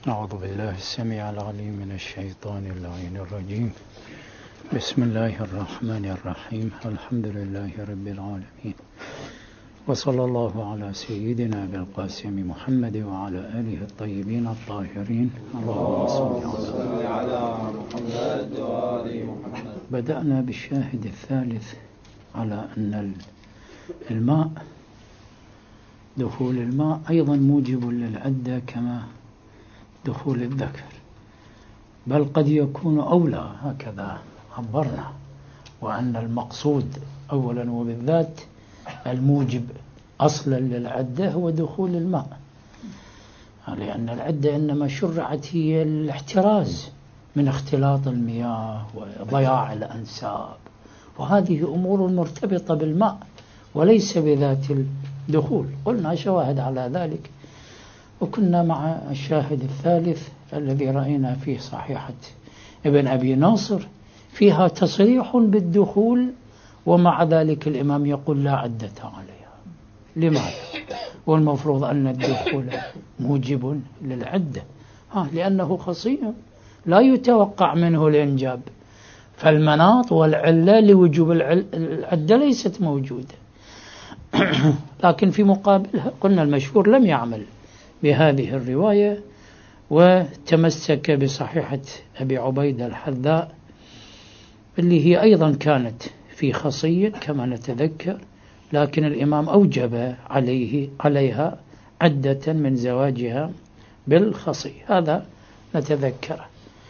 أعوذ بالله السميع العليم من الشيطان اللعين الرجيم. بسم الله الرحمن الرحيم. الحمد لله رب العالمين، وصلى الله على سيدنا أبي القاسم محمد وعلى آله الطيبين الطاهرين. اللهم صل على محمد وآل محمد. بدأنا بالشاهد الثالث على أن الماء، دخول الماء أيضا موجب للعدة كما دخول الذكر، بل قد يكون أولى، هكذا عبرنا، وأن المقصود أولا وبالذات الموجب أصلا للعدة هو دخول الماء، لأن العدة إنما شرعت هي الاحتراز من اختلاط المياه وضياع الأنساب، وهذه أمور مرتبطة بالماء وليس بذات الدخول. قلنا شواهد على ذلك، وكنا مع الشاهد الثالث الذي رأينا فيه صحيحة ابن أبي ناصر فيها تصريح بالدخول، ومع ذلك الإمام يقول لا عدة عليها. لماذا؟ والمفروض أن الدخول موجب للعدة، لأنه خصي لا يتوقع منه الإنجاب، فالمناط والعلة لوجوب العدة ليست موجودة. لكن في مقابلها قلنا المشهور لم يعمل بهذه الرواية، وتمسك بصحيحة أبي عبيدة الحذاء اللي هي أيضا كانت في خصي كما نتذكر، لكن الإمام أوجب عليها عدة من زواجها بالخصي، هذا نتذكره.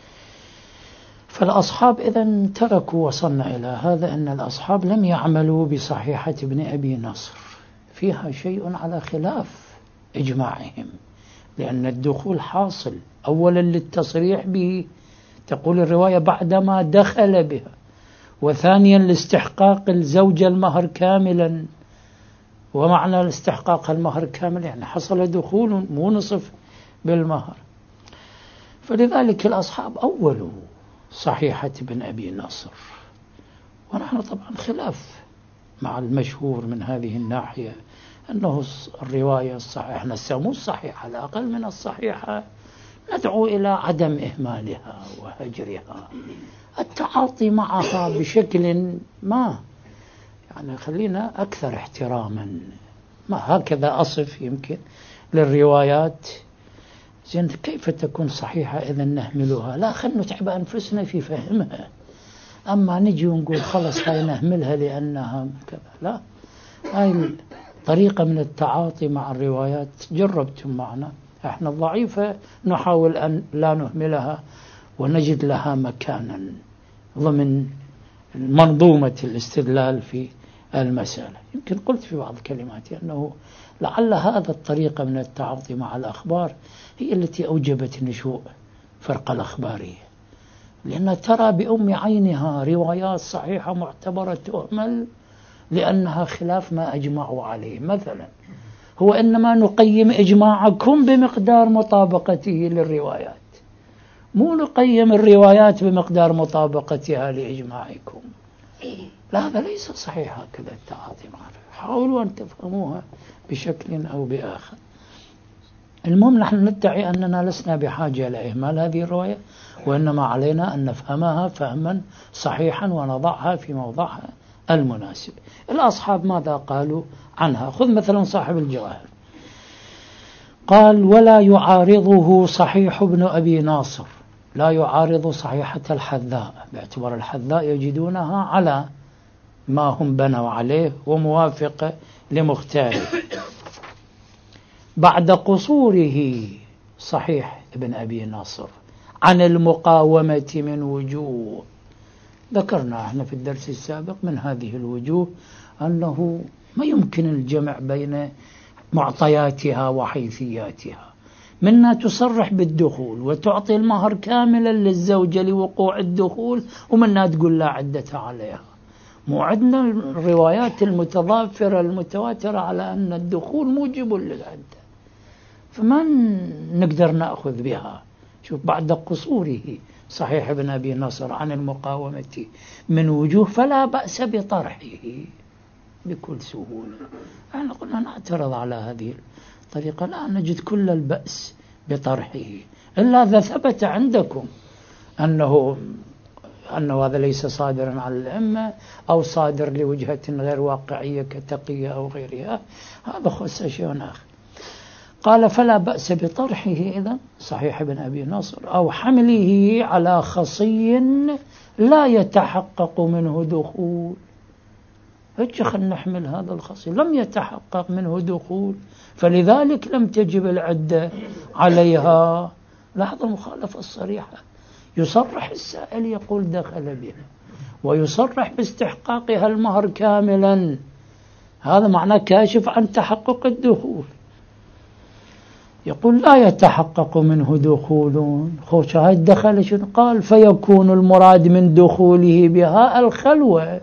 فالأصحاب إذن تركوا، وصلنا إلى هذا أن الأصحاب لم يعملوا بصحيحة ابن أبي نصر، فيها شيء على خلاف إجماعهم، لأن الدخول حاصل أولا للتصريح به، تقول الرواية بعدما دخل بها، وثانيا لاستحقاق الزوجة المهر كاملا، ومعنى الاستحقاق المهر كامل يعني حصل دخول مو نصف بالمهر. فلذلك الأصحاب أولوا صحيحة ابن أبي نصر، ونحن طبعا خلاف مع المشهور من هذه الناحية، أنه الرواية الصحيحة نسموه الصحيحة، على الأقل من الصحيحة ندعو إلى عدم إهمالها وهجرها، التعاطي معها بشكل ما، يعني خلينا أكثر احتراما، ما هكذا أصف يمكن للروايات. زين كيف تكون صحيحة إذا نهملها؟ لا، خلنا نتعب أنفسنا في فهمها، أما نجي ونقول خلص هاي نهملها لأنها كذا، لا، هاي طريقة من التعاطي مع الروايات جربتم معنا، احنا الضعيفة نحاول أن لا نهملها ونجد لها مكانا ضمن منظومة الاستدلال في المسألة. يمكن قلت في بعض كلماتي أنه لعل هذا الطريقة من التعاطي مع الأخبار هي التي أوجبت نشوء فرق الأخبارية، لأن ترى بأم عينها روايات صحيحة معتبرة تهمل لأنها خلاف ما أجمعوا عليه. مثلا هو إنما نقيم إجماعكم بمقدار مطابقته للروايات، مو نقيم الروايات بمقدار مطابقتها لإجماعكم. لا، هذا ليس صحيح هكذا التعاطي معها، حاولوا أن تفهموها بشكل أو بآخر. المهم نحن ندعي أننا لسنا بحاجة لإهمال هذه الرواية، وإنما علينا أن نفهمها فهما صحيحا ونضعها في موضعها المناسب. الأصحاب ماذا قالوا عنها؟ خذ مثلا صاحب الجواهر، قال ولا يعارضه صحيح ابن أبي ناصر، لا يعارض صحيحة الحذاء، باعتبار الحذاء يجدونها على ما هم بنوا عليه وموافقة لمختاره، بعد قصوره صحيح ابن أبي ناصر عن المقاومة من وجوه. ذكرنا احنا في الدرس السابق من هذه الوجوه أنه ما يمكن الجمع بين معطياتها وحيثياتها، منها تصرح بالدخول وتعطي المهر كاملا للزوجة لوقوع الدخول، ومنها تقول لا عدة عليها. مو عندنا الروايات المتضافرة المتواترة على أن الدخول موجب للعدة، فما نقدر نأخذ بها. شوف، بعد قصوره صحيح ابن أبي نصر عن المقاومة من وجوه فلا بأس بطرحه بكل سهولة. احنا قلنا نعترض على هذه الطريقة، لا نجد كل البأس بطرحه، إلا إذا ثبت عندكم أنه هذا ليس صادرا على الأئمة أو صادر لوجهة غير واقعية كتقية أو غيرها، هذا خص شيء آخر. قال فلا بأس بطرحه إذن صحيح ابن أبي نصر أو حمله على خصي لا يتحقق منه دخول. خلنا نحمل هذا الخصي لم يتحقق منه دخول، فلذلك لم تجب العدة عليها. لاحظ المخالفة الصريحة، يصرح السائل يقول دخل بها، ويصرح باستحقاقها المهر كاملا، هذا معناه كاشف عن تحقق الدخول. يقول لا يتحقق منه دخول، هاي دخل شنو؟ قال فيكون المراد من دخوله بها الخلوة،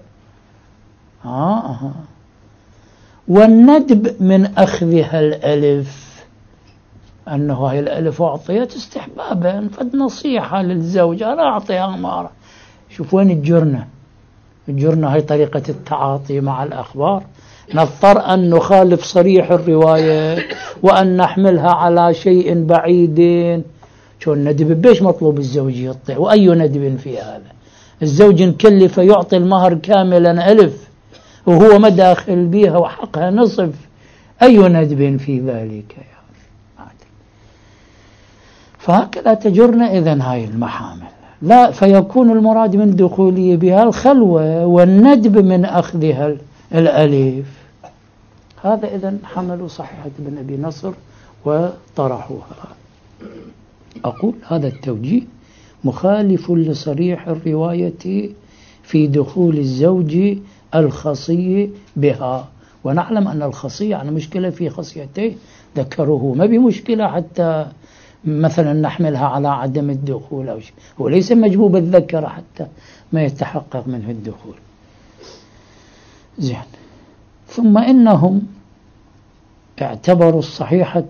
والندب من أخذها الألف، أنه هاي الألف أعطيت استحبابا، فد نصيحة للزوجة لا أعطيها مهر. شوف وين الجرنة هاي طريقة التعاطي مع الأخبار. نضطر أن نخالف صريح الرواية وأن نحملها على شيء بعيد. شو الندب؟ بيش مطلوب الزوج يطيع؟ وأي ندب في هذا؟ الزوج نكلف يعطي المهر كاملا ألف وهو ما داخل بيها وحقها نصف، أي ندب في ذلك؟ فهكذا تجرنا إذن هاي المحامل. لا، فيكون المراد من دخوله بها الخلوة والندب من أخذها الألف. هذا إذن حملوا صحيحة ابن أبي نصر وطرحوها. أقول هذا التوجيه مخالف لصريح الرواية في دخول الزوج الخصي بها، ونعلم أن الخصي يعني مشكلة في خصيته ذكره، ما بمشكلة حتى مثلا نحملها على عدم الدخول أو شيء، هو ليس مجبوب الذكر حتى ما يتحقق منه الدخول. زين. ثم إنهم اعتبروا الصحيحة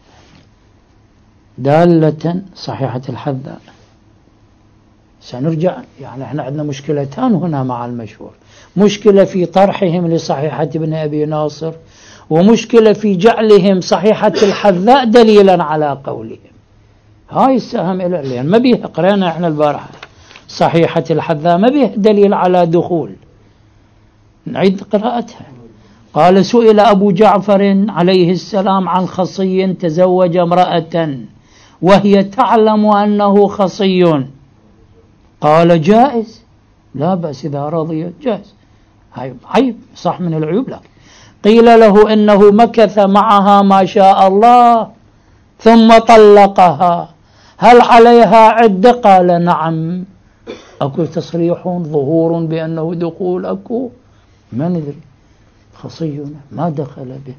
دالة، صحيحة الحذاء. سنرجع، يعني احنا عندنا مشكلتان هنا مع المشهور، مشكلة في طرحهم لصحيحة ابن أبي ناصر، ومشكلة في جعلهم صحيحة الحذاء دليلا على قولهم. هاي السهم إلى الآن ما بيه، قرأنا احنا البارحة صحيحة الحذاء ما بيه دليل على دخول. نعيد قراءتها. قال سئل أبو جعفر عليه السلام عن خصي تزوج امرأة وهي تعلم أنه خصي، قال جائز، لا بأس إذا رضيت جائز. عيب صح من العيوب. لك قيل له إنه مكث معها ما شاء الله ثم طلقها، هل عليها عدة؟ قال نعم. أكو تصريح ظهور بأنه دخول؟ أكو ما ندري، خصينا ما دخل به.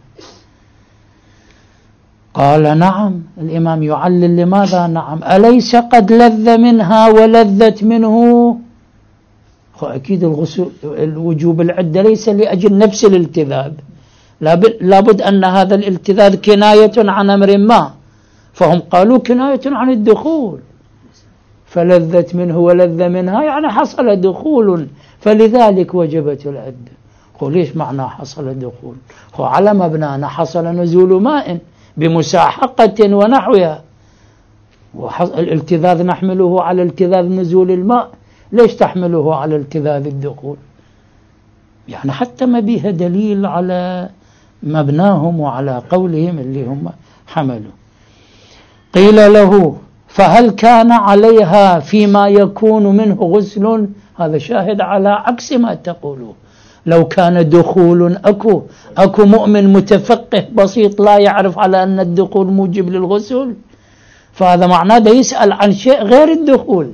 قال نعم. الإمام يعلل لماذا نعم؟ أليس قد لذ منها ولذت منه؟ أكيد الوجوب العدة ليس لأجل نفس الالتذاذ، لابد أن هذا الالتذاذ كناية عن أمر ما، فهم قالوا كناية عن الدخول، فلذت منه ولذ منها يعني حصل دخول، فلذلك وجبت العدة. ليش معنى حصل دخول؟ هو على مبنانا حصل نزول ماء بمساحقة ونحوها، الالتذاذ نحمله على التذاذ نزول الماء، ليش تحمله على التذاذ الدخول؟ يعني حتى ما بيها دليل على مبناهم وعلى قولهم اللي هم حملوا. قيل له فهل كان عليها فيما يكون منه غسل؟ هذا شاهد على عكس ما تقولون. لو كان دخول أكو مؤمن متفقه بسيط لا يعرف على أن الدخول موجب للغسل، فهذا معناه ده يسأل عن شيء غير الدخول.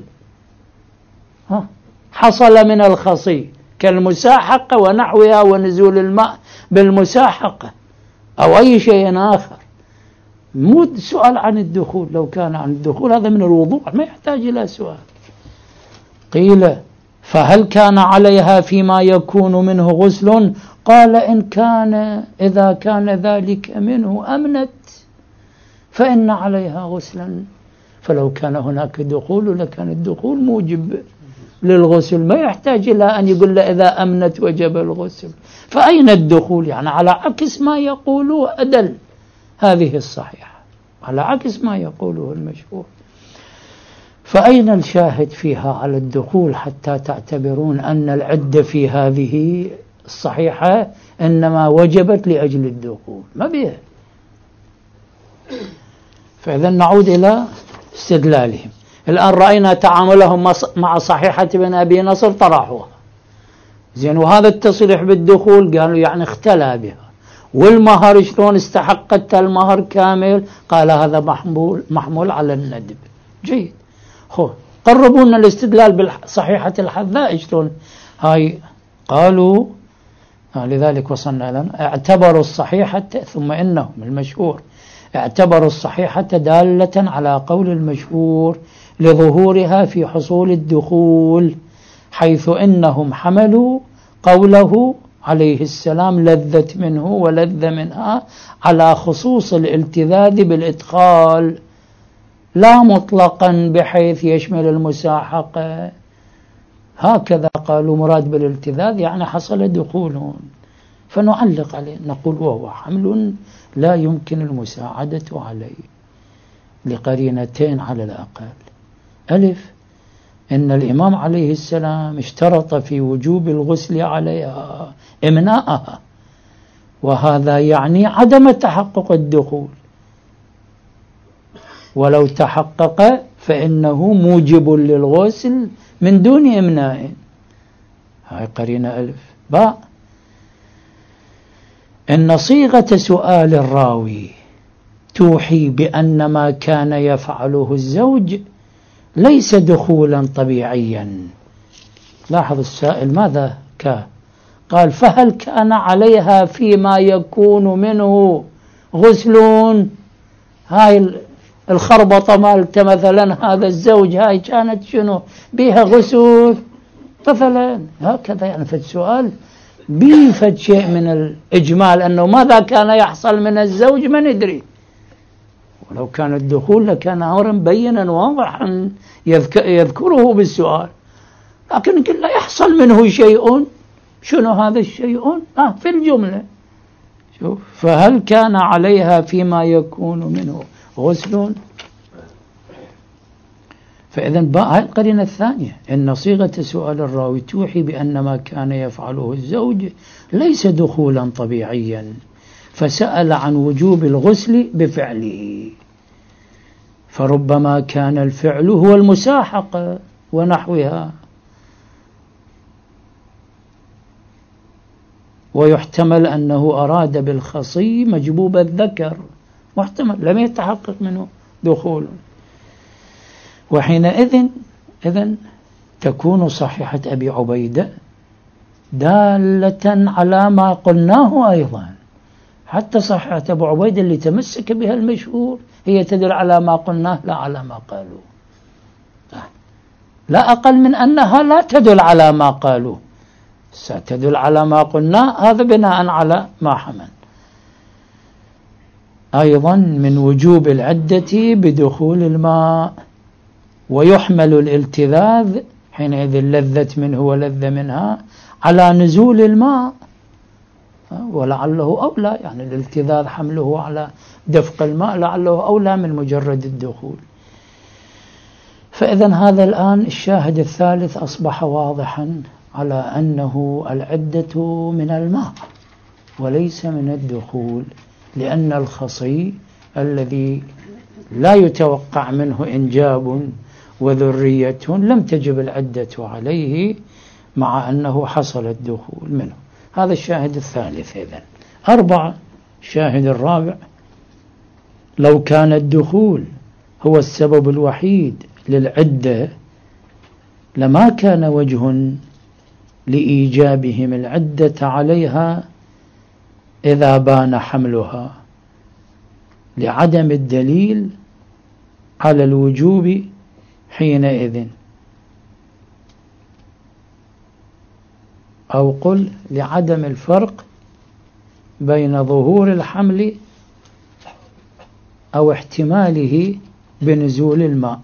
حصل من الخصي كالمساحقة ونحوها ونزول الماء بالمساحقة أو أي شيء آخر، مو سؤال عن الدخول. لو كان عن الدخول هذا من الوضوح ما يحتاج إلى سؤال. قيل فهل كان عليها فيما يكون منه غسل؟ قال إذا كان ذلك منه أمنت فإن عليها غسلا، فلو كان هناك دخول لكان الدخول موجب للغسل، ما يحتاج إلى أن يقول له إذا أمنت وجب الغسل. فأين الدخول؟ يعني على عكس ما يقولوا أدل هذه الصحيحة. على عكس ما يقوله المشهور. فأين الشاهد فيها على الدخول حتى تعتبرون أن العدة في هذه الصحيحة إنما وجبت لأجل الدخول؟ ما بيه. فإذا نعود إلى استدلالهم. الآن رأينا تعاملهم مع صحيحة ابن أبي نصر، طرحوها زين، وهذا التصريح بالدخول قالوا يعني اختلى بها. والمهر شلون استحقت المهر كامل؟ قال هذا محمول على الندب. جيد. قربونا الاستدلال بصحيحة الحذاء شلون هاي؟ قالوا لذلك وصلنا لنا اعتبروا الصحيحة، ثم إنهم المشهور اعتبروا الصحيحة دالة على قول المشهور لظهورها في حصول الدخول، حيث إنهم حملوا قوله عليه السلام لذت منه ولذ منها على خصوص الالتذاذ بالإدخال، لا مطلقا بحيث يشمل المساحقة. هكذا قالوا مراد بالالتذاذ يعني حصل دخول. فنعلق عليه نقول وهو حمل لا يمكن المساعدة عليه لقرينتين على الأقل. ألف، إن الإمام عليه السلام اشترط في وجوب الغسل عليها إمناءها، وهذا يعني عدم تحقق الدخول، ولو تحقق فإنه موجب للغسل من دون إمناء. هاي قرينة ألف. باء، إن صيغة سؤال الراوي توحي بأن ما كان يفعله الزوج ليس دخولا طبيعيا. لاحظ السائل ماذا قال فهل كان عليها فيما يكون منه غسلون؟ هاي الخربطة مالته مثلا هذا الزوج هاي كانت شنو بيها غسل مثلا؟ هكذا يعني في السؤال بيفد شيء من الإجمال أنه ماذا كان يحصل من الزوج ما ندري، ولو كان الدخول لكان أمرا بينا واضحا يذكره بالسؤال، لكن لا يحصل منه شيء. شنو هذا الشيء؟ في الجملة. شوف، فهل كان عليها فيما يكون منه غسل؟ فإذا باء القرينة الثانية، إن صيغة سؤال الراوي توحي بأن ما كان يفعله الزوج ليس دخولا طبيعيا، فسأل عن وجوب الغسل بفعله، فربما كان الفعل هو المساحقة ونحوها، ويحتمل أنه أراد بالخصي مجبوب الذكر، محتمل لم يتحقق منه دخول. وحينئذ تكون صحيحة أبي عبيدة دالة على ما قلناه أيضا. حتى صحيحة أبو عبيدة اللي تمسك بها المشهور هي تدل على ما قلناه لا على ما قالوا، لا أقل من أنها لا تدل على ما قالوا، ستدل على ما قلناه، هذا بناء على ما حمل. أيضا من وجوب العدة بدخول الماء، ويحمل الالتذاذ حينئذ لذت منه ولذ منها على نزول الماء، ولعله أولى، يعني الالتذاذ حمله على دفق الماء لعله أولى من مجرد الدخول. فإذا هذا الآن الشاهد الثالث أصبح واضحا على أنه العدة من الماء وليس من الدخول، لأن الخصي الذي لا يتوقع منه إنجاب وذرية لم تجب العدة عليه مع أنه حصل الدخول منه. هذا الشاهد الثالث. إذن 4، الشاهد الرابع، لو كان الدخول هو السبب الوحيد للعدة لما كان وجه لإيجابهم العدة عليها إذا بان حملها، لعدم الدليل على الوجوب حينئذ، أو قل لعدم الفرق بين ظهور الحمل أو احتماله بنزول الماء.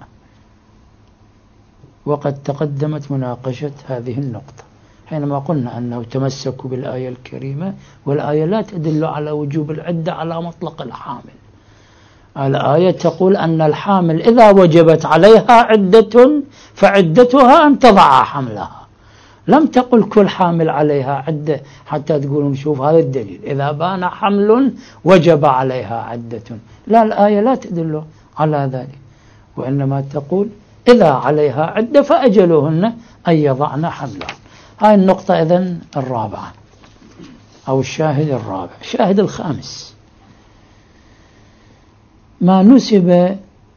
وقد تقدمت مناقشة هذه النقطة حينما قلنا أنه تمسكوا بالآية الكريمة، والآية لا تدل على وجوب العدة على مطلق الحامل، الآية تقول أن الحامل إذا وجبت عليها عدة فعدتها أن تضع حملها. لم تقل كل حامل عليها عدة حتى تقولون شوف هذا الدليل إذا بان حمل وجب عليها عدة. لا، الآية لا تدل على ذلك، وإنما تقول إذا عليها عدة فأجلهن أن يضعن حملها. هاي النقطة إذن الرابعة أو الشاهد الرابع. الشاهد الخامس ما نسب،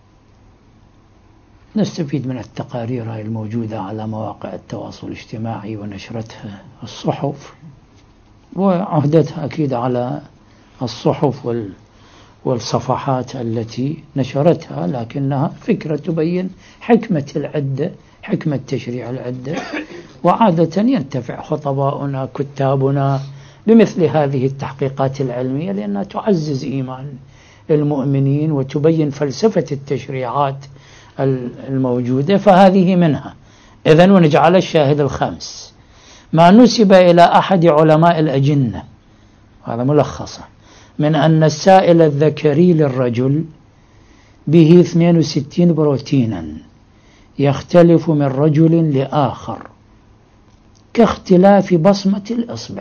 نستفيد من التقارير هاي الموجودة على مواقع التواصل الاجتماعي ونشرتها الصحف، وعهدتها أكيد على الصحف والصفحات التي نشرتها، لكنها فكرة تبين حكمة العدة، حكمة تشريع العدة. وعادة ينتفع خطباؤنا كتابنا بمثل هذه التحقيقات العلمية لأنها تعزز إيمان المؤمنين وتبين فلسفة التشريعات الموجودة، فهذه منها. إذن ونجعل الشاهد الخامس ما نسب إلى أحد علماء الأجنة، هذا ملخصة، من أن السائل الذكري للرجل به 62 بروتينا يختلف من رجل لآخر كاختلاف بصمة الإصبع،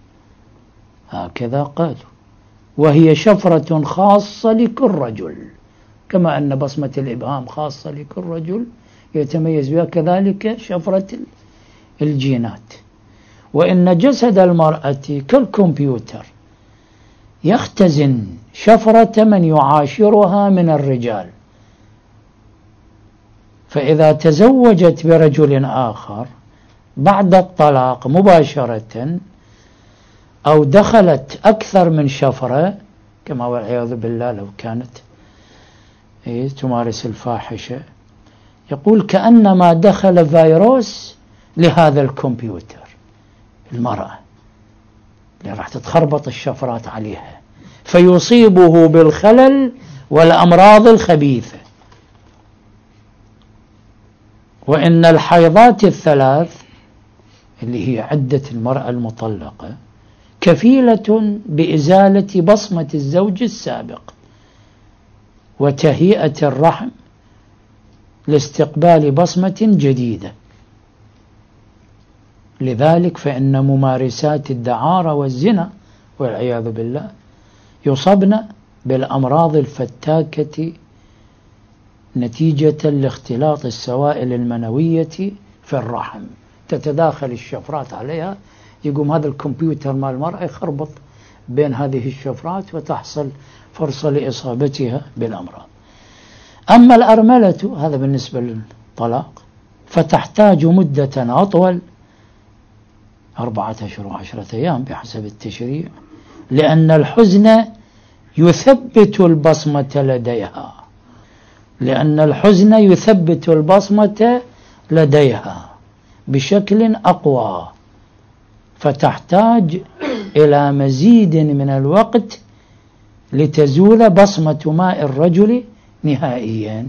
هكذا قالوا، وهي شفرة خاصة لكل رجل، كما أن بصمة الإبهام خاصة لكل رجل يتميز بها، كذلك شفرة الجينات. وإن جسد المرأة كالكمبيوتر يختزن شفرة من يعاشرها من الرجال، فإذا تزوجت برجل آخر بعد الطلاق مباشرة أو دخلت أكثر من شفرة، كما والعياذ بالله لو كانت تمارس الفاحشة، يقول كأنما دخل فيروس لهذا الكمبيوتر المرأة اللي راح تتخربط الشفرات عليها فيصيبه بالخلل والأمراض الخبيثة. وإن الحيضات الثلاث اللي هي عدة المرأة المطلقة كفيلة بإزالة بصمة الزوج السابق وتهيئة الرحم لاستقبال بصمة جديدة. لذلك فإن ممارسات الدعارة والزنا والعياذ بالله يصبن بالأمراض الفتاكة نتيجة لاختلاط السوائل المنوية في الرحم، تتداخل الشفرات عليها، يقوم هذا الكمبيوتر مال المرأة يخربط بين هذه الشفرات وتحصل فرصة لإصابتها بالأمراض. أما الأرملة، هذا بالنسبة للطلاق، فتحتاج مدة أطول 4 أشهر و10 أيام بحسب التشريع، لأن الحزن يثبت البصمة لديها، لأن الحزن يثبت البصمة لديها بشكل أقوى، فتحتاج إلى مزيد من الوقت لتزول بصمة ماء الرجل نهائيا.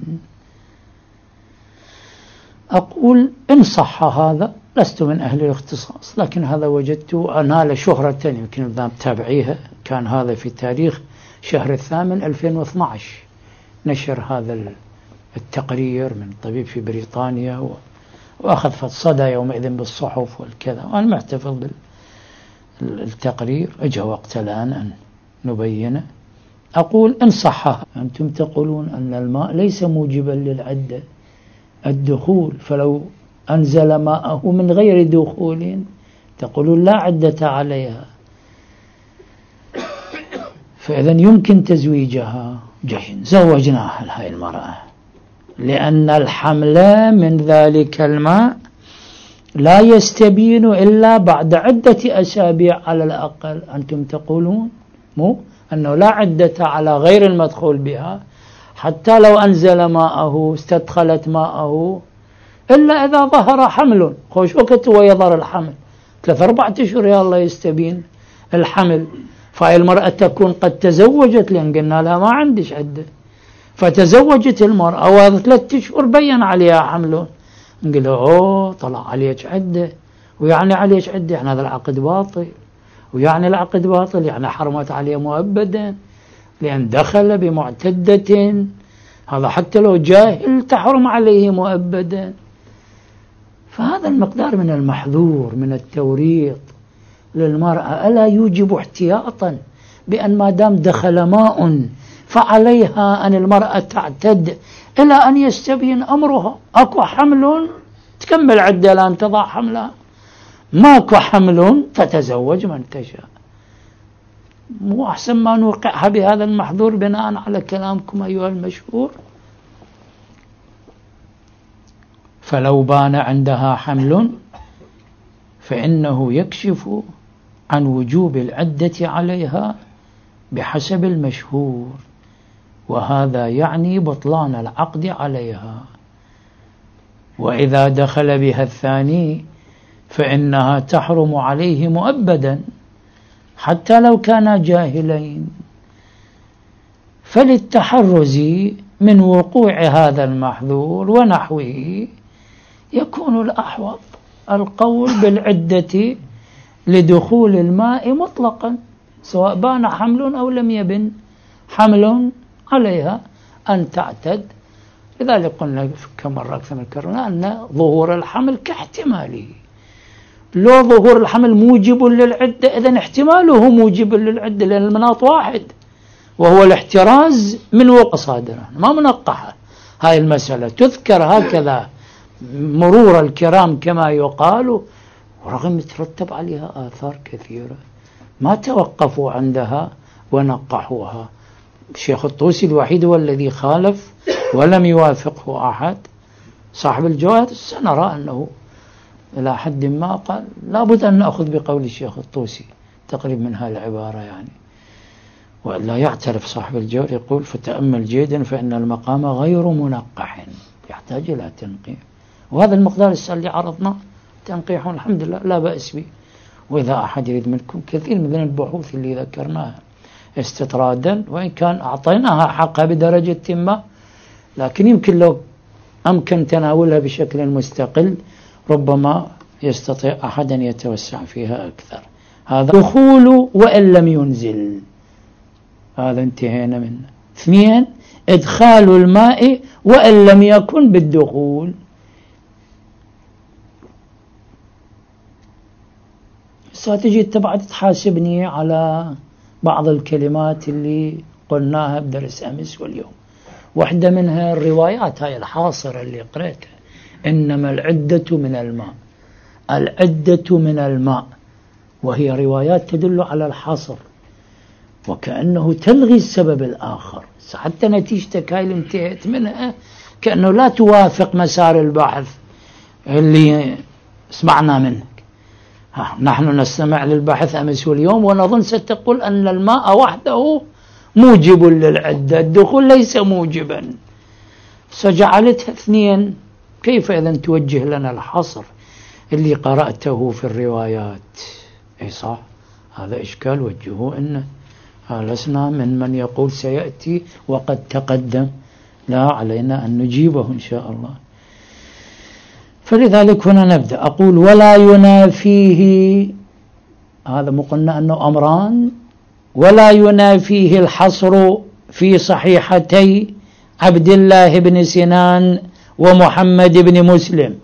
أقول إن صح هذا، لست من أهل الاختصاص، لكن هذا وجدت أنال شهرة، يمكن إذا متابعيها، كان هذا في تاريخ شهر 8 2012 نشر هذا التقرير من طبيب في بريطانيا، وأخذ صدى يومئذ بالصحف والكذا، وأنا محتفظ بالتقرير، أجا وقت الآن أن نبينه. أقول إن صح، أنتم تقولون أن الماء ليس موجبا للعدة الدخول، فلو أنزل ماءه من غير دخول تقولون لا عدة عليها، فإذا يمكن تزويجها. جيد، زوجناها هاي المرأة، لأن الحمل من ذلك الماء لا يستبين إلا بعد عدة أسابيع على الأقل. أنتم تقولون مو أنه لا عدة على غير المدخول بها، حتى لو أنزل ماءه استدخلت ماءه، إلا إذا ظهر حمل، خوش وقت ويظهر الحمل 3-4 أشهر يا الله يستبين الحمل، فهي المرأة تكون قد تزوجت، لأن قلنا لها ما عندش عدة، فتزوجت المرأة وهذا 3 أشهر بين عليها حمل، نقول له طلع عليك عدة، ويعني عليك عدة يعني هذا العقد باطل، ويعني العقد باطل يعني حرمت عليه مؤبدا، لأن دخل بمعتدة، هذا حتى لو جاهل تحرم عليه مؤبدا. فهذا المقدار من المحذور من التوريط للمرأة ألا يوجب احتياطا بأن ما دام دخل ماء فعليها أن المرأة تعتد إلى أن يستبين أمرها. أكو حمل تكمل عدة لأن تضع حملها، ماكو حمل فتزوج من تشاء. مو أحسن ما نوقعها بهذا المحظور بناء على كلامكم أيها المشهور؟ فلو بان عندها حمل فإنه يكشف عن وجوب العدة عليها بحسب المشهور، وهذا يعني بطلان العقد عليها. وإذا دخل بها الثاني فإنها تحرم عليه مؤبدا حتى لو كانا جاهلين. فللتحرز من وقوع هذا المحظور ونحوه يكون الأحوط القول بالعدة لدخول الماء مطلقا، سواء بان حمل أو لم يبن حمل عليها أن تعتد. لذلك قلنا كم مرة أكثر من كرنا أن ظهور الحمل كاحتماله. لو ظهور الحمل موجب للعدة إذن احتماله موجب للعدة، لأن المناط واحد وهو الاحتراز من وقوع صادرا، ما منقحة. هاي المسألة تذكر هكذا مرور الكرام كما يقال، ورغم يترتب عليها آثار كثيرة ما توقفوا عندها ونقحوها. الشيخ الطوسي الوحيد هو الذي خالف ولم يوافقه أحد. صاحب الجواهر سنرى أنه إلى حد ما قال لابد أن نأخذ بقول الشيخ الطوسي تقريب من هذه العبارة يعني، وإلا يعترف صاحب الجواهر يقول فتأمل جيدا فإن المقام غير منقح يحتاج إلى تنقيح. وهذا المقدار اللي عرضنا تنقيح الحمد لله لا بأس به. وإذا أحد يريد منكم كثير من البحوث اللي ذكرناها استطرادا، وإن كان أعطيناها حقها بدرجة ما، لكن يمكن لو أمكن تناولها بشكل مستقل ربما يستطيع أحد أن يتوسع فيها أكثر. هذا دخول وإن لم ينزل، هذا انتهينا منه. 2 إدخال الماء وإن لم يكن بالدخول. ستجي تبعد تحاسبني على بعض الكلمات اللي قلناها بدرس أمس واليوم. واحدة منها الروايات هاي الحاصرة اللي قريتها، إنما العدة من الماء، العدة من الماء، وهي روايات تدل على الحصر وكأنه تلغي السبب الآخر. حتى نتيجتك هاي اللي انتهت منها كأنه لا توافق مسار البحث اللي سمعنا منك. نحن نستمع للبحث أمس واليوم ونظن ستقول أن الماء وحده موجب للعدة، الدخول ليس موجبا، سجعلتها 2. كيف إذن توجه لنا الحصر اللي قرأته في الروايات؟ أي صح، هذا إشكال وجهه إنه لسنا من يقول سيأتي وقد تقدم، لا علينا أن نجيبه إن شاء الله. فلذلك هنا نبدأ. أقول ولا ينافيه، هذا مقلنا أنه أمران، ولا ينافيه الحصر في صحيحتي عبد الله بن سنان ومحمد بن مسلم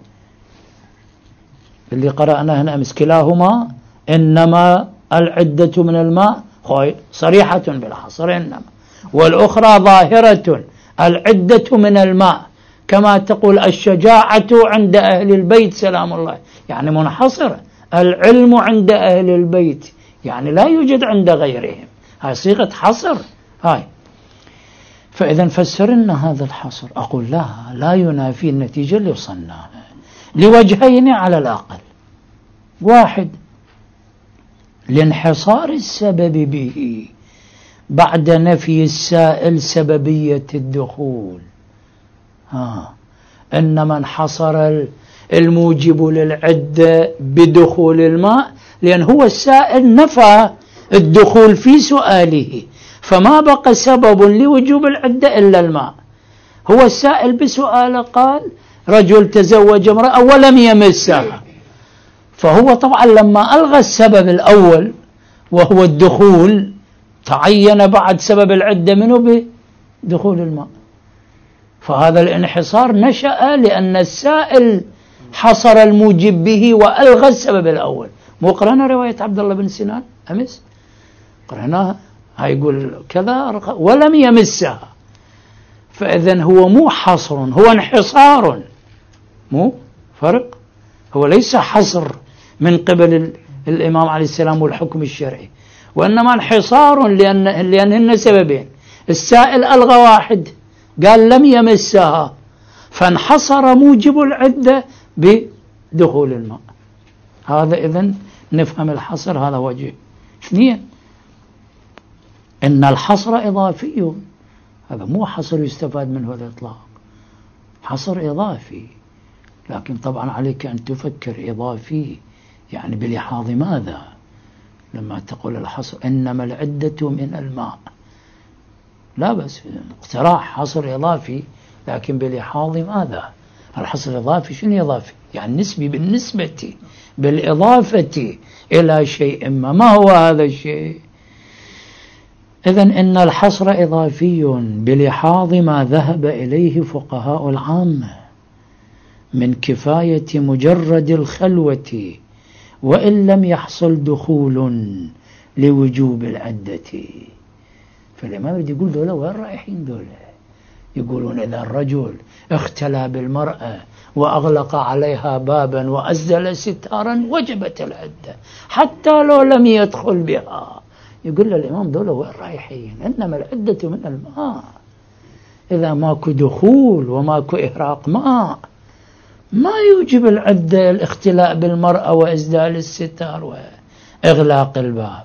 اللي قرأنا هنا أمس، كلاهما إنما العدة من الماء صريحة بالحصر إنما، والأخرى ظاهرة العدة من الماء، كما تقول الشجاعة عند أهل البيت سلام الله، يعني منحصرة. العلم عند أهل البيت يعني لا يوجد عند غيرهم، هاي صيغة حصر هاي. فإذا فسرنا هذا الحصر. أقول لا ينافي النتيجة اللي وصلناها لوجهين على الأقل. 1 لانحصار السبب به بعد نفي السائل سببية الدخول. إنما انحصر الموجب للعدة بدخول الماء لأن هو السائل نفى الدخول في سؤاله، فما بقى سبب لوجوب العدة إلا الماء. هو السائل بسؤاله قال رجل تزوج امرأة ولم يمسها، فهو طبعا لما ألغى السبب الأول وهو الدخول تعين بعد سبب العدة منه بدخول الماء. فهذا الانحصار نشأ لأن السائل حصر الموجب به وألغى السبب الأول. مو قرأنا رواية عبد الله بن سنان أمس؟ قرأناها، هيقول كذا ولم يمسها. فإذن هو مو حصر، هو انحصار، مو فرق. هو ليس حصر من قبل الإمام عليه السلام والحكم الشرعي، وإنما انحصار لأنهن سببين. السائل ألغى واحد، قال لم يمسها، فانحصر موجب العدة بدخول الماء. هذا إذن نفهم الحصر، هذا وجه. اثنين، إن الحصر إضافي، هذا مو حصر يستفاد منه الإطلاق، حصر إضافي. لكن طبعا عليك أن تفكر إضافي يعني بلحاظ ماذا؟ لما تقول الحصر إنما العدة من الماء، لا بس اقتراح حصر إضافي، لكن بلحاظ ماذا؟ الحصر الإضافي شنو إضافي؟ يعني نسبي، بالنسبة بالإضافة إلى شيء ما هو هذا الشيء؟ إذن إن الحصر إضافي بلحاظ ما ذهب إليه فقهاء العامة من كفاية مجرد الخلوة وإن لم يحصل دخول لوجوب العدة. فالإمام يقول دولة وين رايحين دولة؟ يقولون إذا الرجل اختلى بالمرأة وأغلق عليها بابا وأزل ستارا وجبت العدة حتى لو لم يدخل بها. يقول الإمام دولة وين رايحين؟ إنما العدة من الماء. إذا ماكو دخول وماكو إهراق ماء ما يوجب العدة الاختلاء بالمرأة وإزدال الستار وإغلاق الباب.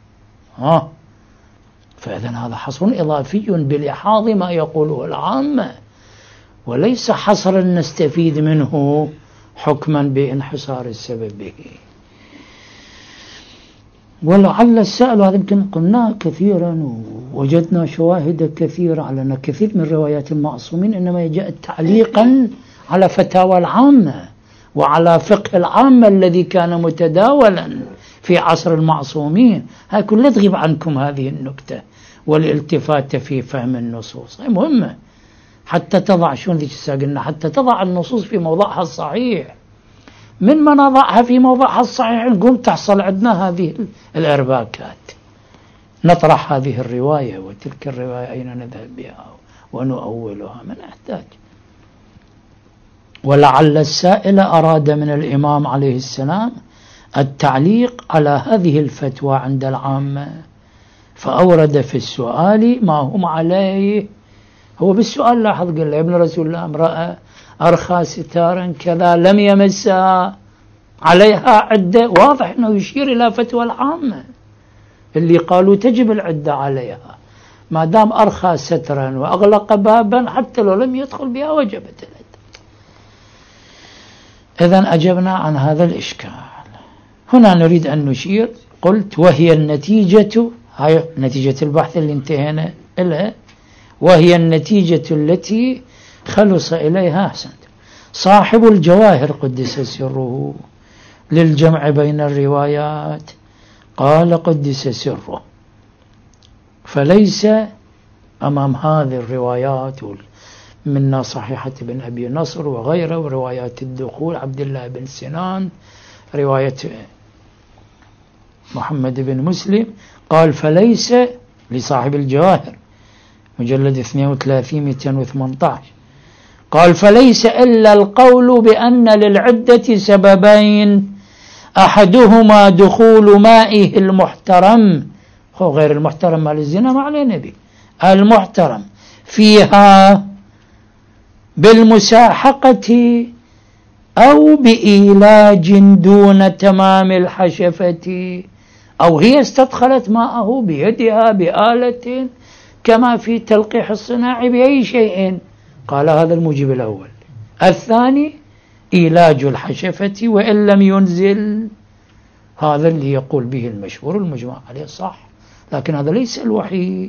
فإذن هذا حصر إضافي بلحاظ ما يقوله العامة، وليس حصرا نستفيد منه حكما بانحصار السبب به. ولعل السائل، هذا يمكن قلناه كثيرا ووجدنا شواهد كثيرة على أن كثير من روايات المعصومين إنما جاءت تعليقا على فتاوى العامة وعلى فقه العامة الذي كان متداولا في عصر المعصومين. هاي كلها تغيب عنكم هذه النكتة والالتفات في فهم النصوص. هاي مهمة حتى تضع شون ذيك قلنا، حتى تضع النصوص في موضعها الصحيح. من ما نضعها في موضعها الصحيح نقوم تحصل عندنا هذه الإرباكات، نطرح هذه الرواية وتلك الرواية أين نذهب بها ونؤولها، ما نحتاج. ولعل السائل أراد من الإمام عليه السلام التعليق على هذه الفتوى عند العامة، فأورد في السؤال ما هم عليه. هو بالسؤال لاحظ قال له: ابن رسول الله امرأة أرخى ستارا كذا لم يمسها عليها عدة. واضح أنه يشير إلى فتوى العامة اللي قالوا تجب العدة عليها ما دام أرخى سترا وأغلق بابا حتى لو لم يدخل بها وجبت العدة. إذن أجبنا عن هذا الإشكال. هنا نريد أن نشير، قلت وهي النتيجة، هاي نتيجة البحث اللي انتهينا إلها، وهي النتيجة التي خلص إليها أحسنت صاحب الجواهر قدس سره للجمع بين الروايات. قال قدس سره: فليس أمام هذه الروايات منا صحيحة بن أبي نصر وغيره وروايات الدخول عبد الله بن سنان، رواية محمد بن مسلم. قال فليس لصاحب الجواهر مجلد 32 قال فليس إلا القول بأن للعدة سببين، أحدهما دخول مائه المحترم، غير المحترم مال الزنا ما عليه نبي، المحترم فيها بالمساحقة أو بإيلاج دون تمام الحشفة، أو هي استدخلت ماءه بيدها بآلة كما في تلقيح الصناعي بأي شيء. قال هذا الموجب الأول. الثاني إيلاج الحشفة وإن لم ينزل، هذا اللي يقول به المشهور المجمع عليه صح، لكن هذا ليس الوحيد.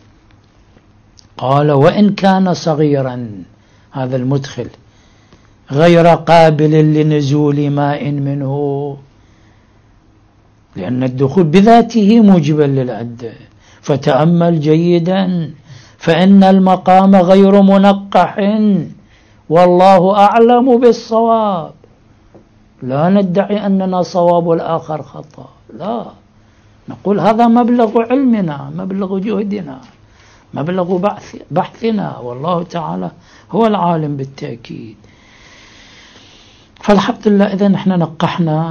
قال وإن كان صغيرا، هذا المدخل غير قابل لنزول ماء منه، لأن الدخول بذاته موجبا للعدة، فتأمل جيدا فإن المقام غير منقح والله أعلم بالصواب. لا ندعي أننا صواب والآخر خطأ، لا، نقول هذا مبلغ علمنا، مبلغ جهدنا، مبلغ بحثنا، والله تعالى هو العالم بالتأكيد. فالحمد لله إذا نحن نقحنا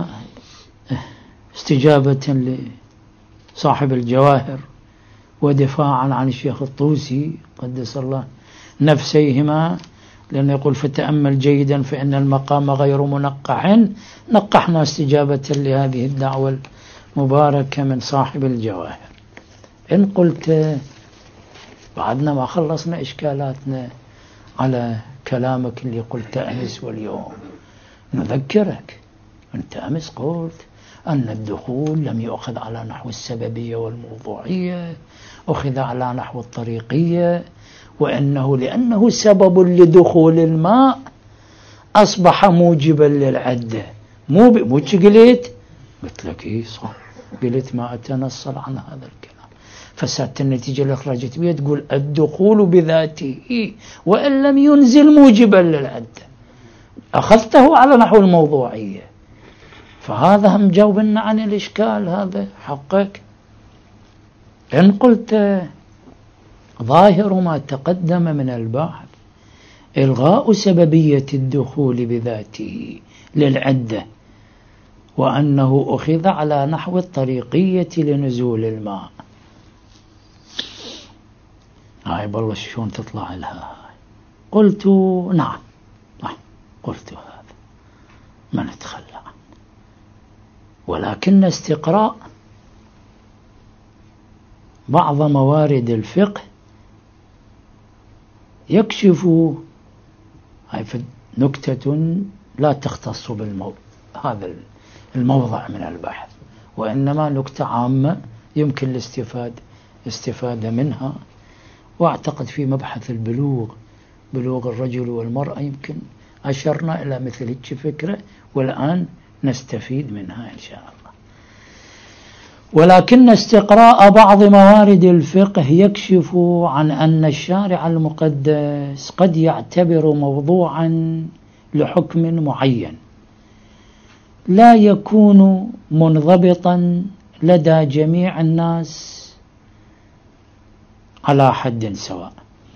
استجابة لصاحب الجواهر ودفاعا عن الشيخ الطوسي قدس الله نفسيهما، لأنه يقول فتأمل جيدا فإن المقام غير منقح. نقحنا استجابة لهذه الدعوة المباركة من صاحب الجواهر. إن قلت بعدنا ما خلصنا إشكالاتنا على كلامك اللي قلت أمس واليوم، نذكرك أنت أمس قلت أن الدخول لم يؤخذ على نحو السببية والموضوعية، أخذ على نحو الطريقية، وأنه لأنه سبب لدخول الماء أصبح موجبا للعدة. مو قلت لك إيه صح، قلت ما أتنصل عن هذا الكلام. فسادت النتيجة اللي خرجت بها تقول الدخول بذاته وإن لم ينزل موجبا للعدة، أخذته على نحو الموضوعية. فهذا هم جاوبنا عن الإشكال هذا حقك. إن قلت ظاهر ما تقدم من البحث إلغاء سببية الدخول بذاته للعدة، وأنه أخذ على نحو الطريقية لنزول الماء. هاي والله شلون تطلع لها. قلت نعم قلت هذا ما نتخلى عنه، ولكن استقراء بعض موارد الفقه يكشف هاي نكتة لا تختص هذا الموضع من البحث، وإنما نكتة عامة يمكن الاستفادة منها. وأعتقد في مبحث بلوغ الرجل والمرأة يمكن أشرنا إلى مثل هيك فكرة، والآن نستفيد منها إن شاء الله. ولكن استقراء بعض موارد الفقه يكشف عن أن الشارع المقدس قد يعتبر موضوعا لحكم معين لا يكون منضبطا لدى جميع الناس على حد سواء،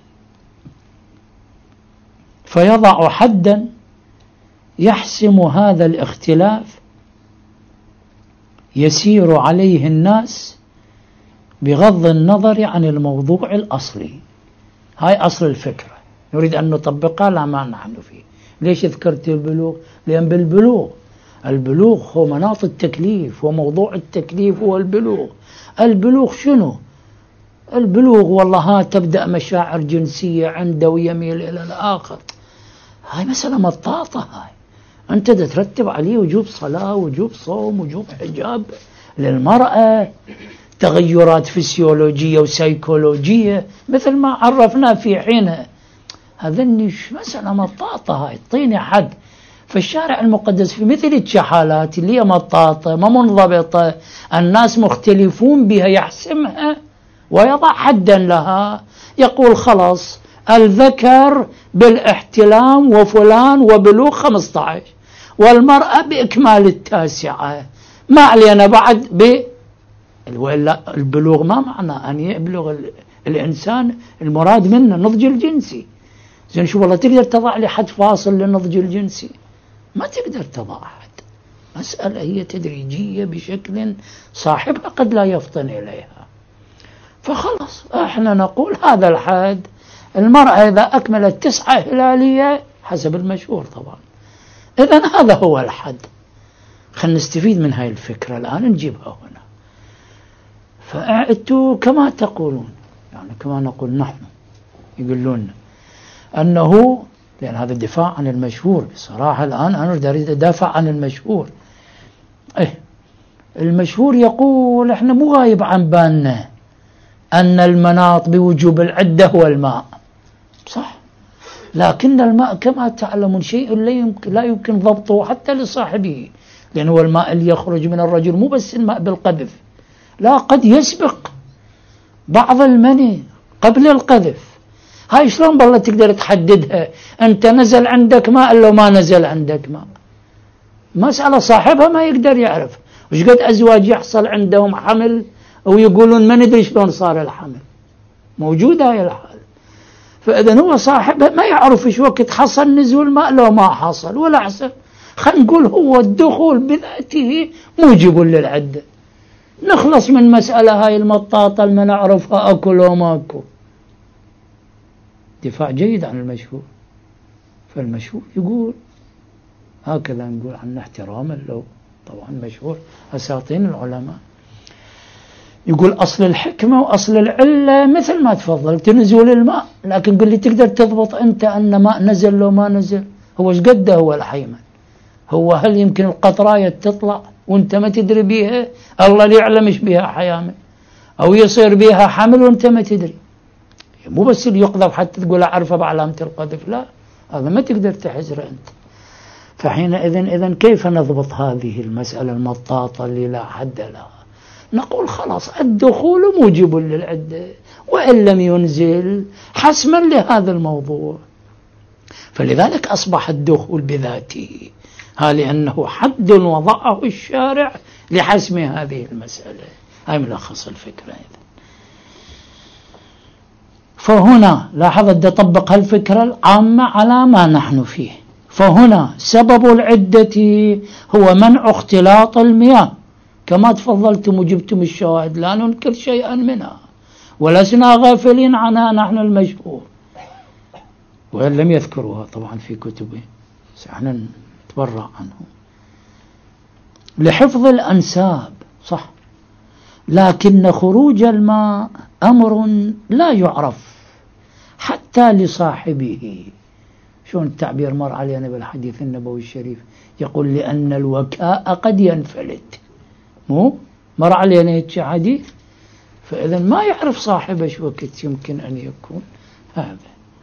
فيضع حدا يحسم هذا الاختلاف يسير عليه الناس بغض النظر عن الموضوع الأصلي. هاي أصل الفكرة نريد أن نطبقها، لا ما نحن فيه. ليش ذكرت البلوغ؟ لأن البلوغ هو مناط التكليف، وموضوع التكليف هو البلوغ. البلوغ شنو؟ البلوغ والله تبدأ مشاعر جنسية عنده ويميل إلى الآخر. هاي مسألة مطاطة، هاي أنت ترتب عليه وجوب صلاة، وجوب صوم، وجوب حجاب للمرأة، تغيرات فسيولوجية وسيكولوجية مثل ما عرفنا في حينها. هذا مسألة مطاطة، هاي اعطيني حد. فالشارع المقدس في مثل الحالات اللي هي مطاطة ما منضبطة الناس مختلفون بها يحسمها ويضع حدا لها، يقول خلاص الذكر بالاحتلام وفلان وبلوغ 15 والمرأة بإكمال 9، ما علينا بعد وإلا البلوغ ما معنى أن يبلغ الإنسان المراد منه النضج الجنسي. زين شو والله تقدر تضع لي حد فاصل للنضج الجنسي؟ ما تقدر تضع حد. مسألة هي تدريجية بشكل صاحبها قد لا يفطن إليها. فخلص احنا نقول هذا الحد، المرأة إذا أكملت 9 هلالية حسب المشهور طبعا، إذن هذا هو الحد. خلينا نستفيد من هاي الفكرة الآن نجيبها هنا. فأنتوا كما تقولون، يعني كما نقول نحن، يقولون أنه لأن هذا الدفاع عن المشهور بصراحة. الآن أنا أريد أدافع عن المشهور. المشهور يقول إحنا مو غايب عن بالنا أن المناط بوجوب العدة هو الماء، صح، لكن الماء كما تعلمون شيء لا يمكن ضبطه حتى لصاحبه، لأنه الماء اللي يخرج من الرجل مو بس الماء بالقذف، لا، قد يسبق بعض المني قبل القذف، هاي شلون بالله تقدر تحددها؟ أنت نزل عندك ماء لو ما نزل عندك ماء؟ مسألة صاحبها ما يقدر يعرف. وش قد أزواج يحصل عندهم حمل ويقولون ما ندري شلون صار الحمل، موجودة هاي الحال. فإذا هو صاحبها ما يعرف إيش وقت حصل نزول ماء لو ما حصل ولا حصل. خلينا نقول هو الدخول بذاته موجب للعدة، نخلص من مسألة هاي المطاطة اللي ما نعرفها أكل وما أكل. دفاع جيد عن المشهور. فالمشهور يقول هكذا، نقول عنه احتراما له، طبعا مشهور أساطين العلماء. يقول أصل الحكمة وأصل العلة مثل ما تفضلت نزول الماء، لكن قل لي تقدر تضبط أنت أن ماء نزل لو ما نزل؟ هو ايش قده هو الحيمن؟ هو هل يمكن القطراية تطلع وانت ما تدري بيها؟ الله اللي يعلم ايش بيها حيامل، أو يصير بيها حمل وانت ما تدري. مو بس اللي يقذف حتى تقول أعرفه بعلامة القذف، لا، هذا ما تقدر تحزره أنت. فحينئذ إذن كيف نضبط هذه المسألة المطاطة اللي لا حد لها؟ نقول خلاص الدخول موجب للعدة وإن لم ينزل حسما لهذا الموضوع. فلذلك أصبح الدخول بذاته لأنه حد وضعه الشارع لحسم هذه المسألة. هاي ملخص الفكرة. إذن فهنا لاحظ أن طبق الفكرة العامة على ما نحن فيه. فهنا سبب العدة هو منع اختلاط المياه، كما تفضلتم وجبتم الشواهد، لا ننكر شيئا منها ولسنا غافلين عنها نحن المشهور، وإن لم يذكروها طبعا في كتبه سنحن نتبرع عنه. لحفظ الأنساب صح، لكن خروج الماء أمر لا يعرف حتى لصاحبه. شون التعبير مر علينا بالحديث النبوي الشريف، يقول لأن الوكاء قد ينفلت، مو مر علينا هيك حديث. فإذا ما يعرف صاحبه شو وقت يمكن أن يكون هذا.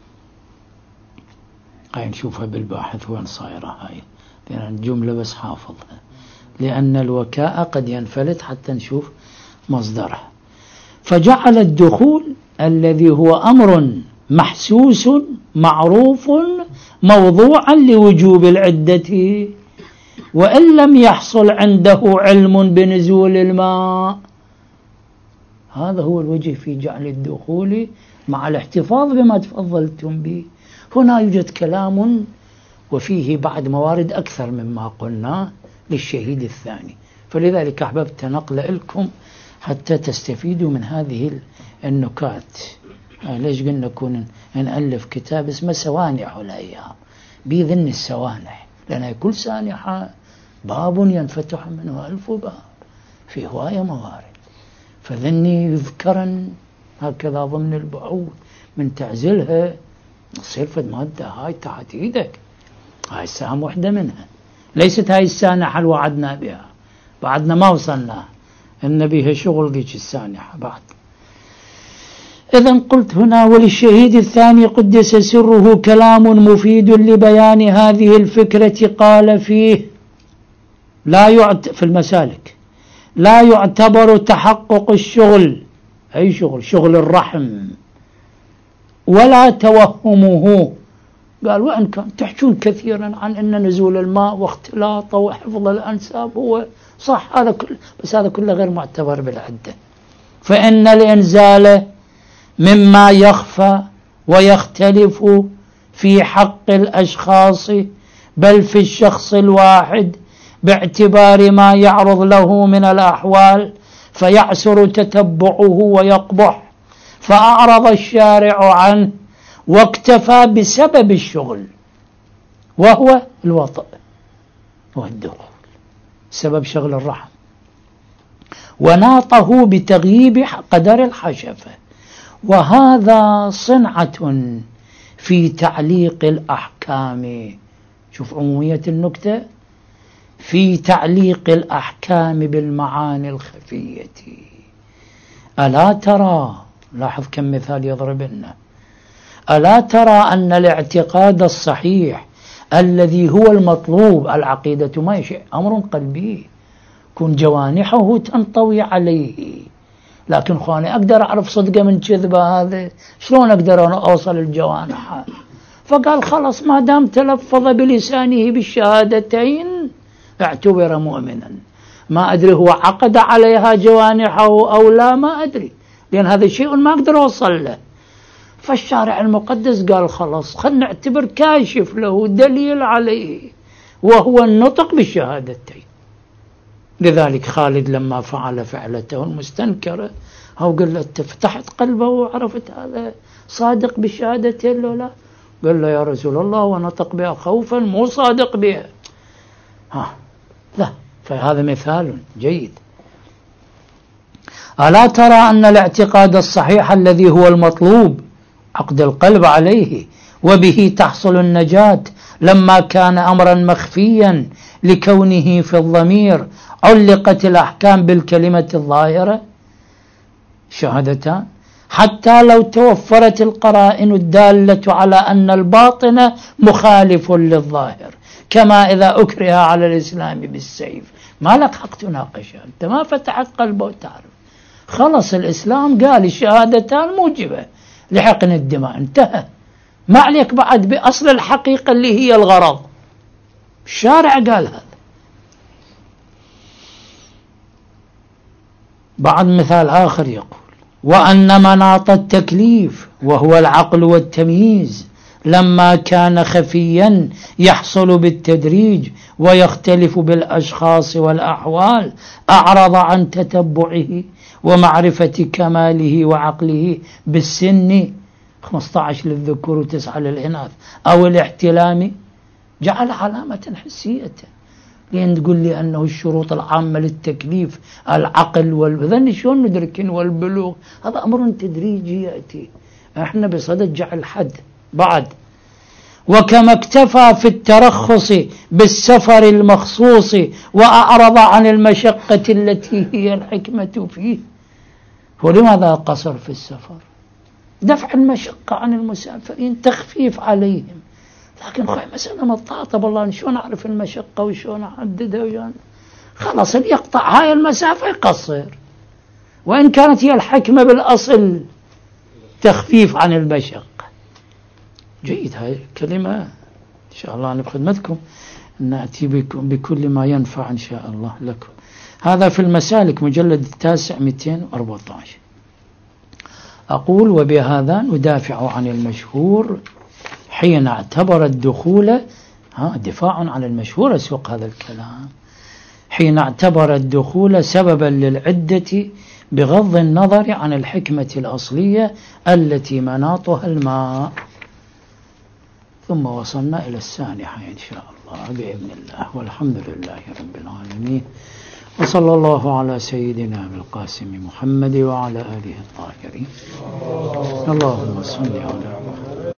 هاي نشوفها بالباحث وين صايرة هاي، لأن الجملة بس حافظها، لأن الوكاء قد ينفلت، حتى نشوف مصدره. فجعل الدخول الذي هو أمر محسوس معروف موضوعا لوجوب العدة، وإن لم يحصل عنده علم بنزول الماء. هذا هو الوجه في جعل الدخول مع الاحتفاظ بما تفضلتم به. هنا يوجد كلام وفيه بعد موارد أكثر مما قلنا للشهيد الثاني، فلذلك أحببت نقل لكم حتى تستفيدوا من هذه النكات. ليش قلنا نكون نألف كتاب اسمه سوانح الأيام، بيذن السوانح، لأن كل سانحة باب ينفتح منه 1000 باب، في هواية موارد. فذني يذكرن هكذا ضمن البعوث من تعزلها تصير فد مادة هاي تحت ايدك. هاي السهم واحدة منها، ليست هاي السانحة اللي وعدنا بها، بعدنا ما وصلنا ان بها شغل ذيك السانحة بعد. إذن قلت هنا وللشهيد الثاني قدس سره كلام مفيد لبيان هذه الفكرة. قال فيه في المسالك لا يعتبر تحقق الشغل، أي شغل، شغل الرحم، ولا توهمه. قال وإن كان تحجون كثيرا عن أن نزول الماء واختلاطه وحفظ الأنساب هو صح، هذا كله، بس هذا كله غير معتبر بالعدة. فإن الإنزال مما يخفى ويختلف في حق الأشخاص بل في الشخص الواحد باعتبار ما يعرض له من الأحوال، فيعسر تتبعه ويقبح، فأعرض الشارع عنه واكتفى بسبب الشغل وهو الوطء والدخول، سبب شغل الرحم، وناطه بتغييب قدر الحشفة. وهذا صنعة في تعليق الأحكام. شوف عمومية النكتة، في تعليق الأحكام بالمعاني الخفية. ألا ترى، لاحظ كم مثال يضرب لنا، ألا ترى أن الاعتقاد الصحيح الذي هو المطلوب، العقيدة ما شيء أمر قلبي، كن جوانحه تنطوي عليه لكن أخواني أقدر أعرف صدقه من كذبه، هذا شلون أقدر أنا أوصل الجوانح؟ فقال خلص ما دام تلفظ بلسانه بالشهادتين اعتبر مؤمنا. ما أدري هو عقد عليها جوانحه أو لا، ما أدري، لأن هذا شيء ما أقدر أوصل له. فالشارع المقدس قال خلاص خلنا نعتبر كاشف له دليل عليه، وهو النطق بالشهادتين. لذلك خالد لما فعل فعلته المستنكرة هو قال له أنت فتحت قلبه وعرفت هذا صادق بالشهادتين لو لا؟ قال له يا رسول الله ونطق بها خوفا مو صادق بها. لا، فهذا مثال جيد. ألا ترى أن الاعتقاد الصحيح الذي هو المطلوب عقد القلب عليه وبه تحصل النجاة، لما كان أمرا مخفيا لكونه في الضمير علقت الأحكام بالكلمة الظاهرة شهادتان، حتى لو توفرت القرائن الدالة على أن الباطن مخالف للظاهر، كما إذا أكره على الإسلام بالسيف. ما لك حق تناقشه، أنت ما فتحت قلبه وتعرف. خلص الإسلام قال الشهادتان موجبة لحقن الدماء، انتهى، ما عليك بعد بأصل الحقيقة اللي هي الغرض. الشارع قال هذا. بعد مثال آخر يقول وأن مناط التكليف وهو العقل والتمييز لما كان خفيا يحصل بالتدريج ويختلف بالأشخاص والأحوال، أعرض عن تتبعه ومعرفة كماله وعقله بالسن 15 للذكور و9 للإناث أو الاحتلام، جعل علامة حسية. لأن تقول لي أنه الشروط العامة للتكليف العقل والبذن شلون ندركين والبلوغ، هذا أمر تدريجي يأتي، احنا بصدد جعل حد بعد. وكما اكتفى في الترخص بالسفر المخصوص وأعرض عن المشقة التي هي الحكمة فيه، ولماذا قصر في السفر؟ دفع المشقة عن المسافرين، تخفيف عليهم. لكن خوي مسألة مطاطة والله، شو نعرف المشقة وشو نحددها وشو خلاص اللي يقطع هاي المسافة يقصر، وإن كانت هي الحكمة بالأصل تخفيف عن المشقة. جيد، هاي الكلمة إن شاء الله أنا بخدمتكم، نأتي بكل ما ينفع إن شاء الله لكم. هذا في المسالك مجلد 9 214. أقول وبهذا ندافع عن المشهور حين اعتبر الدخول دفاع عن المشهور أسوق هذا الكلام، حين اعتبر الدخول سببا للعدة بغض النظر عن الحكمة الأصلية التي مناطها الماء. ثم وصلنا إلى السانحة إن شاء الله بإذن الله، والحمد لله رب العالمين، وصلى الله على سيدنا القاسم محمد وعلى آله الطاهرين. اللهم صل على محمد.